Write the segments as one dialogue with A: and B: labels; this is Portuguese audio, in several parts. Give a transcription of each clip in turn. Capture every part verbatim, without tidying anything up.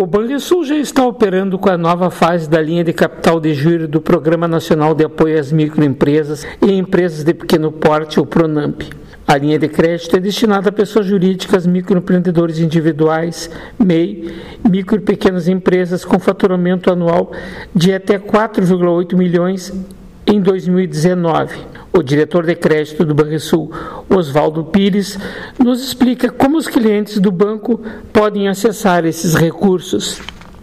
A: Banrisul já está operando com a nova fase da linha de capital de giro do Programa Nacional de Apoio às Microempresas e Empresas de Pequeno Porte, o PRONAMP. A linha de crédito é destinada a pessoas jurídicas, microempreendedores individuais, M E I, micro e pequenas empresas com faturamento anual de até quatro vírgula oito milhões em dois mil e dezenove. O diretor de crédito do Banrisul, Oswaldo Pires, nos explica como os clientes do banco podem acessar esses recursos.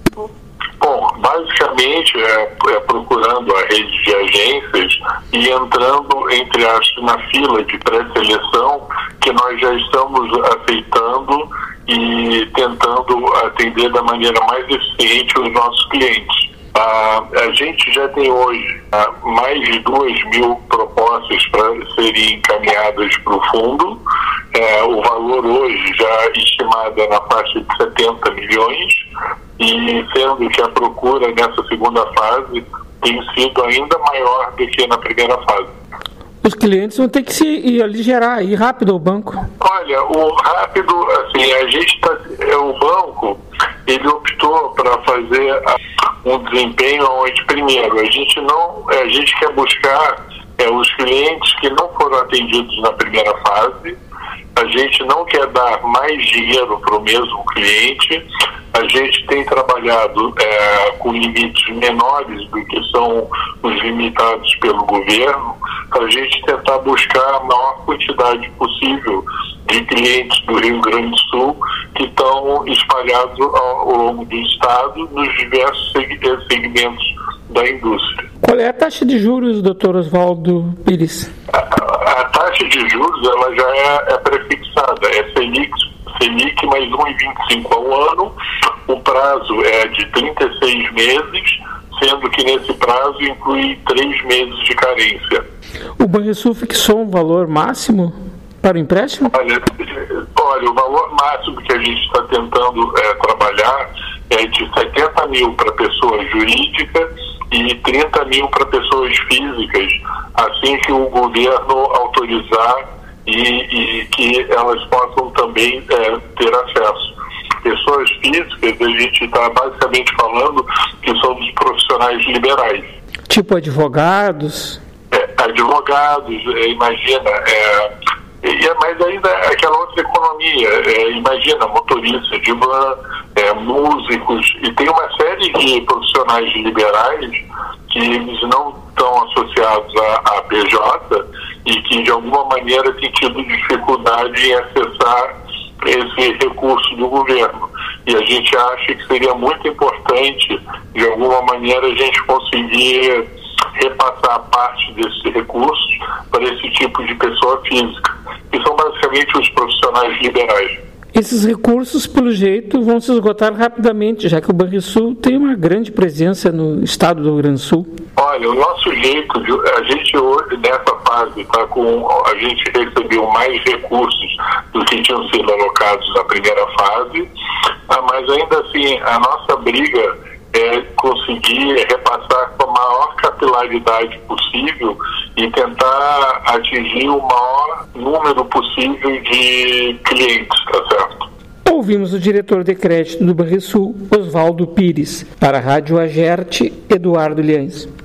B: Bom, basicamente é, é procurando a rede de agências e entrando, entre aspas, na fila de pré-seleção que nós já estamos aceitando e tentando atender da maneira mais eficiente os nossos clientes. Ah, a gente já tem hoje ah, mais de duas mil propostas para serem encaminhadas para o fundo. É, o valor hoje já estimado é na faixa de setenta milhões, e sendo que a procura nessa segunda fase tem sido ainda maior do que na primeira fase.
A: Os clientes vão ter que se ir aligerar, ir rápido ao banco.
B: Olha, o rápido, assim, a gente tá, é, o banco, ele optou para fazer um desempenho onde, primeiro, a gente não, a gente quer buscar é, os clientes que não foram atendidos na primeira fase. A gente não quer dar mais dinheiro para o mesmo cliente. A gente tem trabalhado é, com limites menores do que são os limitados pelo governo, para a gente tentar buscar a maior quantidade possível de clientes do Rio Grande do Sul que estão espalhados ao, ao longo do estado nos diversos segmentos da indústria.
A: Qual é a taxa de juros, doutor Oswaldo Pires?
B: A, a, a taxa de juros ela já é, é prefixada, é Selic, Selic mais um vírgula vinte e cinco ao ano. O prazo é de trinta e seis meses, sendo que nesse prazo inclui três meses de carência.
A: O Banrisul fixou um valor máximo para o empréstimo?
B: Olha, olha o valor máximo que a gente está tentando é, trabalhar é de setenta mil para pessoa jurídica e trinta mil para pessoas físicas, assim que o governo autorizar e, e que elas possam também é, ter acesso. Pessoas físicas, a gente está basicamente falando que são dos profissionais liberais.
A: Tipo advogados?
B: É, advogados, é, imagina, é, é, mas ainda é aquela outra economia, é, imagina, motorista de van, é, músicos, e tem uma série de profissionais liberais que eles não estão associados à, à P J e que de alguma maneira têm tido dificuldade em acessar esse recurso do governo. E a gente acha que seria muito importante, de alguma maneira, a gente conseguir repassar parte desses recursos para esse tipo de pessoa física, que são basicamente os profissionais liberais.
A: Esses recursos, pelo jeito, vão se esgotar rapidamente, já que o Banrisul tem uma grande presença no estado do Rio Grande do Sul.
B: Olha, o nosso jeito, a gente hoje, nessa fase, tá com, a gente recebeu mais recursos do que tinham sido alocados na primeira fase, mas ainda assim, a nossa briga é conseguir repassar com a maior capilaridade possível e tentar atingir o maior número possível de clientes, tá certo?
A: Ouvimos o diretor de crédito do Banrisul, Oswaldo Pires. Para a Rádio Agerte, Eduardo Liães.